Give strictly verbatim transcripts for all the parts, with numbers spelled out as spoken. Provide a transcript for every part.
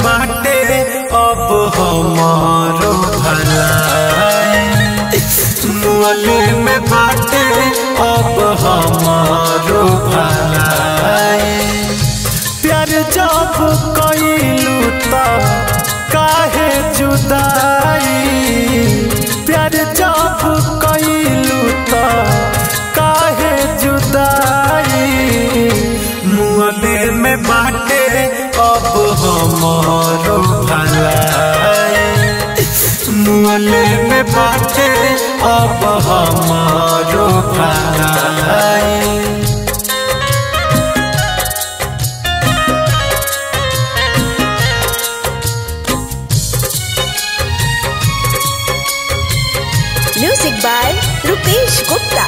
बाटे अब हमारो भलाई, मुअले में बाटे अब हमारो भलाई। प्यार जब कइलू त काहे जुदाई, प्यार जब कइलू त काहे जुदाई। मुअले में बाटे अब हमारो भलाई, मुअले में बाटे अब हमारो भलाई। Music by Rupesh Gupta.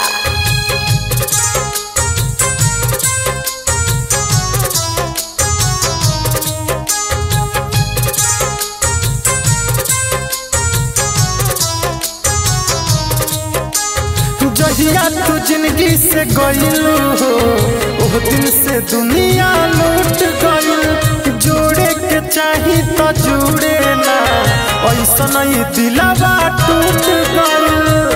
जहिया तू जिंदगी से गइलू हो, ओह दिन से दुनिया लूट गइल। जोड़े के चाही तो जुड़े ना, ऐसा नहीं दिलवा टूट गइल।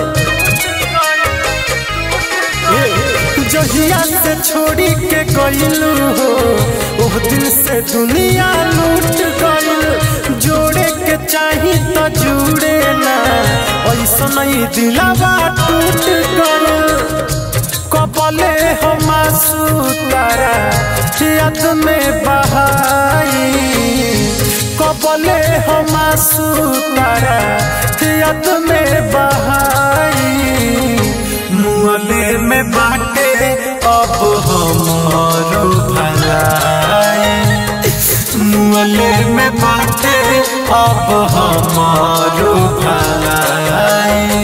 जहिया से छोड़ी के गइलू हो, ओह दिन से दुनिया लूट गइल। जोड़े के चाही तो जुड़े ना, ऐसा नहीं दिलवा टूट गइल। कबले हम आंसू तारा याद में बहाई, कबले हम आंसू तारा याद में बहाई। मुअले में बाटे अब हमारो भलाई, मुअले में बाटे अब हमारो भलाई।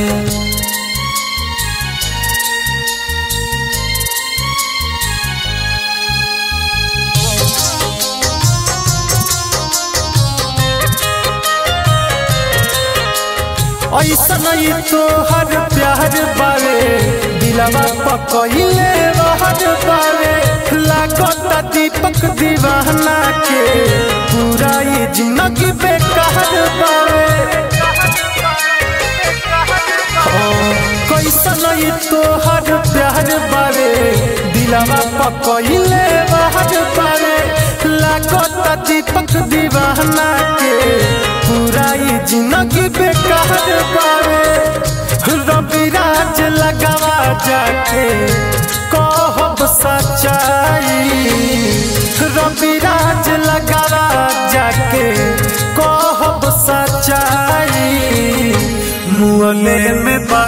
ऐसा नहीं तो हर प्यार बारे दिलवा पकइले रहर बारे। लागता दीपक दीवाना के पूरा ये जिंदगी बेकार बारे। कैसा नहीं तो हर प्यार बारे दिलवा पकइले रहर बारे। लागता दीपक दीवाना के पूरा ये जिंदगी बेकार बारे। रविराज लगावा जाके कहब सच्चाई, रविराज लगावा जाके कहब सच्चाई। मुअले में